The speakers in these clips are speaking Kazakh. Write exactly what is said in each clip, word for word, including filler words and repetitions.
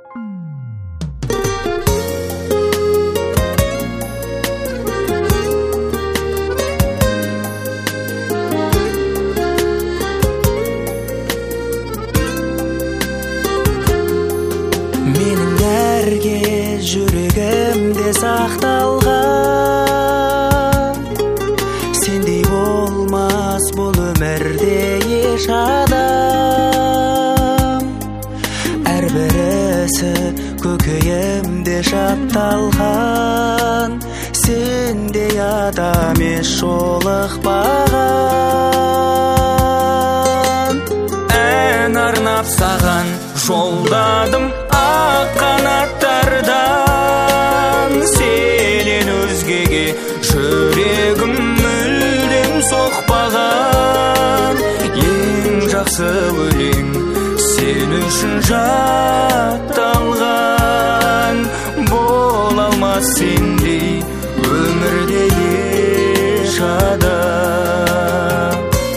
Жүрегімде сақталған сендей болмас бұл өмірде еш адам әрбірісі көкейімде жатталған сендей адам еш жолықпаған ән арнап саған жолдадым ақ қанаттардан сенен өзгеге жүрегім мүлдем соқпаған ең жақсы өлең сен үшін жатталған бола алмас сендей өмірде еш адам.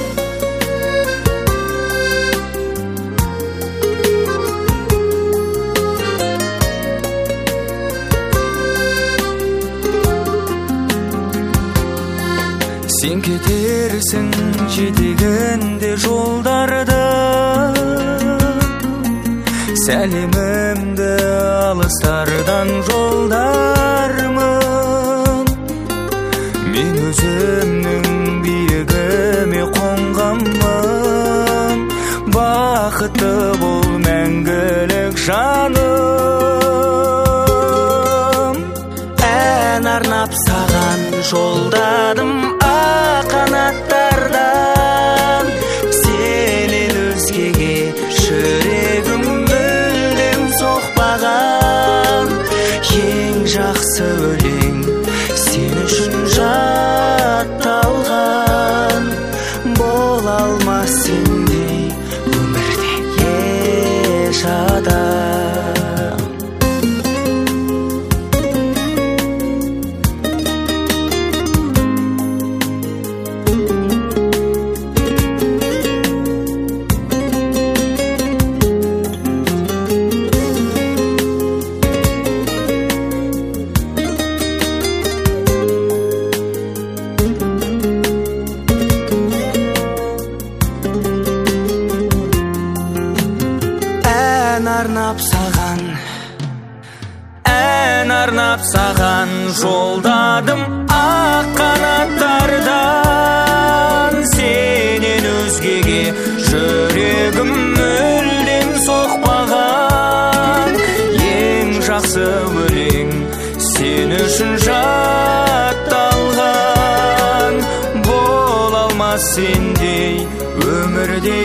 Сен кетерсің жетегінде жолдарды сәлемімді алыстардан жолдармын мен өзімнің биігіме қонғанмын бақытты бол мәңгілік жаным ән арнап саған жолдадым қанаттардан сенен өзгеге жүрегім мүлдем соқпаған ең жақсы өлең сен үшін жатталған бола алмас сендей өмірде еш адам. Ән арнап саған, ән арнап саған жолдадым ақ қанаттардан сенен өзгеге жүрегім мүлдем соқпаған ең жақсы өлең сен үшін жатталған бола алмас сендей өмірде